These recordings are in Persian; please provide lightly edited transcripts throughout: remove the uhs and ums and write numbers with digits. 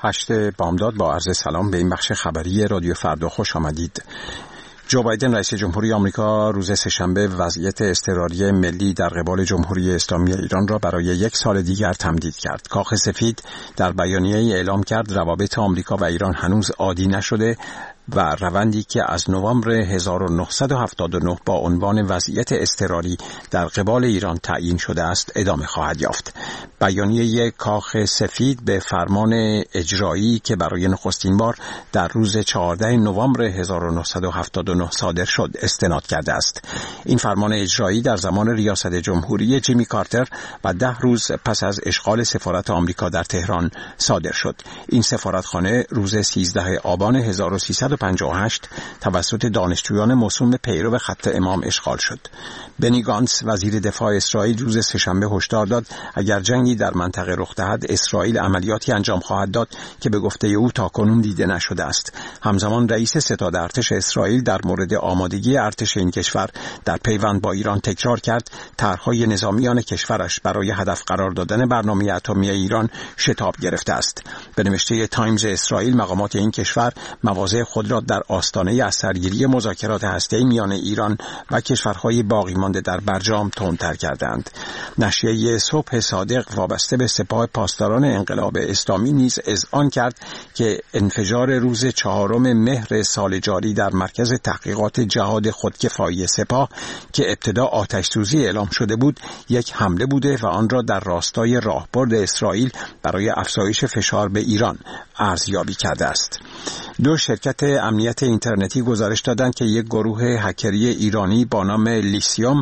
8 بامداد با عرض سلام به این بخش خبری رادیو فردا خوش آمدید. جو بایدن رئیس جمهوری آمریکا روز سه‌شنبه وضعیت اضطراری ملی در قبال جمهوری اسلامی ایران را برای 1 سال دیگر تمدید کرد. کاخ سفید در بیانیه‌ای اعلام کرد روابط آمریکا و ایران هنوز عادی نشده و روندی که از نوامبر 1979 با عنوان وضعیت اضطراری در قبال ایران تعیین شده است ادامه خواهد یافت. بیانیه کاخ سفید به فرمان اجرایی که برای نخستین بار در روز 14 نوامبر 1979 صادر شد استناد کرده است. این فرمان اجرایی در زمان ریاست جمهوری جیمی کارتر و 10 روز پس از اشغال سفارت آمریکا در تهران صادر شد. این سفارتخانه روز 13 آبان 1358 توسط دانشجویان موسوم به پیرو خط امام اشغال شد. بنی گانتس وزیر دفاع اسرائیل روز سه‌شنبه هشدار داد اگر جنگی در منطقه رخ دهد اسرائیل عملیاتی انجام خواهد داد که به گفته او تاکنون دیده نشده است. همزمان رئیس ستاد ارتش اسرائیل در مورد آمادگی ارتش این کشور در پیوند با ایران تکرار کرد طرح‌های نظامیان کشورش برای هدف قرار دادن برنامه اتمی ایران شتاب گرفته است. به نوشته تایمز اسرائیل مقامات این کشور مواضع خود را در آستانه اثرگیری مذاکرات هسته‌ای میان ایران و کشورهای باقی مانده در برجام تندتر کردند. نشریه صبح صادق وابسته به سپاه پاسداران انقلاب اسلامی نیز اذعان کرد که انفجار روز 4 مهر سال جاری در مرکز تحقیقات جهاد خودکفایی سپاه که ابتدا آتش سوزی اعلام شده بود یک حمله بوده و آن را در راستای راهبرد اسرائیل برای افزایش فشار به ایران ارزیابی کرده است. 2 شرکت امنیت اینترنتی گزارش دادند که یک گروه هکری ایرانی با نام لیسیوم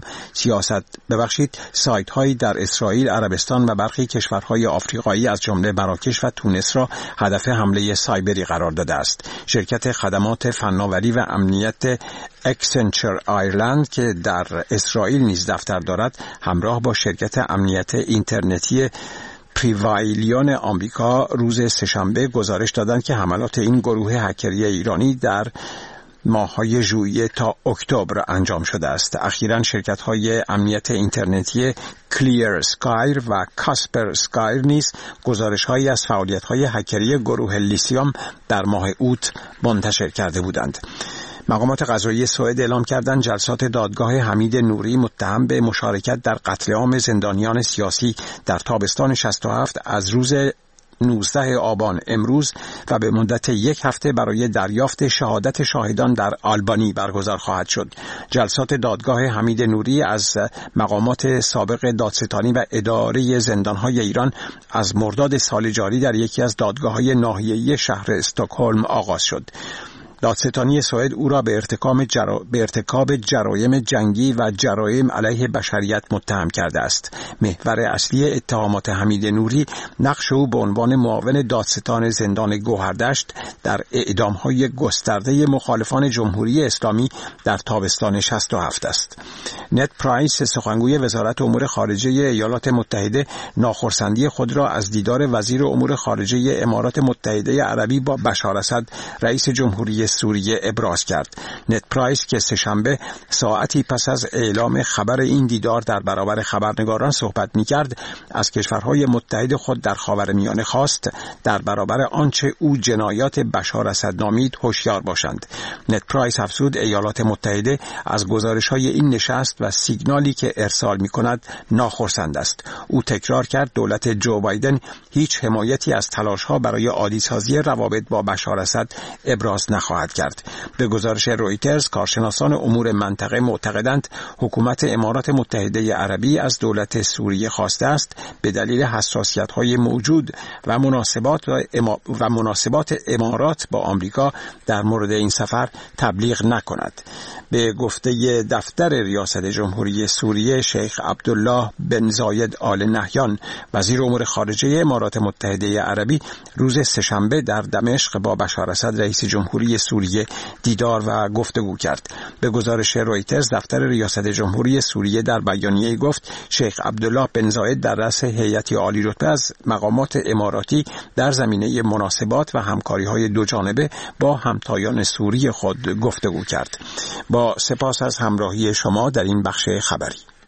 سایت هایی در اسرائیل، عربستان و برخی کشورهای آفریقایی از جمله مراکش و تونس را هدف حمله سایبری قرار داده است. شرکت خدمات فناوری و امنیت اکسنچر آیرلند که در اسرائیل نیز دفتر دارد همراه با شرکت امنیت اینترنتی پریوایلیون آمریکا روز سه‌شنبه گزارش دادند که حملات این گروه هکری ایرانی در ماه‌های ژوئیه تا اکتبر انجام شده است. اخیراً شرکت‌های امنیت اینترنتی کلیر سکایر و کاسپر سکایر نیز گزارش‌هایی از فعالیت‌های هکری گروه لیسیوم در ماه اوت منتشر کرده بودند. مقامات قضایی سوئد اعلام کردند جلسات دادگاه حمید نوری متهم به مشارکت در قتل عام زندانیان سیاسی در تابستان 67 از روز 19 آبان امروز و به مدت 1 هفته برای دریافت شهادت شاهدان در آلبانی برگزار خواهد شد. جلسات دادگاه حمید نوری از مقامات سابق دادستانی و اداره زندانهای ایران از مرداد سال جاری در یکی از دادگاه‌های ناحیه‌ای شهر استکهلم آغاز شد. دادستانی سوئد او را به ارتکاب جرایم جنگی و جرایم علیه بشریت متهم کرده است. محور اصلی اتهامات حمید نوری نقش او به عنوان معاون دادستان زندان گوهردشت در اعدام‌های گسترده مخالفان جمهوری اسلامی در تابستان 67 است. نت پرایس سخنگوی وزارت امور خارجه ایالات متحده ناخرسندی خود را از دیدار وزیر امور خارجه امارات متحده عربی با بشار اسد رئیس جمهوری سوریه ابراز کرد. نت پرایس که سه‌شنبه ساعتی پس از اعلام خبر این دیدار در برابر خبرنگاران صحبت می‌کرد از کشورهای متحد خود در خاورمیانه خواست در برابر آنچه او جنایات بشار اسد نامید هوشیار باشند. نت پرایس افزود ایالات متحده از گزارش‌های این نشست و سیگنالی که ارسال می‌کند ناخرسند است. او تکرار کرد دولت جو بایدن هیچ حمایتی از تلاش‌ها برای عادی‌سازی روابط با بشار اسد ابراز نخواهد کرد. به گزارش رویترز کارشناسان امور منطقه معتقدند حکومت امارات متحده عربی از دولت سوریه خواسته است به دلیل حساسیت‌های موجود و مناسبات امارات با آمریکا در مورد این سفر تبلیغ نکند. به گفته دفتر ریاست جمهوری سوریه شیخ عبدالله بن زاید آل نهیان وزیر امور خارجه امارات متحده عربی روز سه‌شنبه در دمشق با بشار اسد رئیس جمهوری سوریه دیدار و گفتگو کرد. به گزارش رویترز دفتر ریاست جمهوری سوریه در بیانیه‌ای گفت شیخ عبدالله بن زاید در رأس هیئتی عالی رتبه از مقامات اماراتی در زمینه مناسبات و همکاری‌های دوجانبه با همتایان سوری خود گفتگو کرد. با سپاس از همراهی شما در این بخش خبری.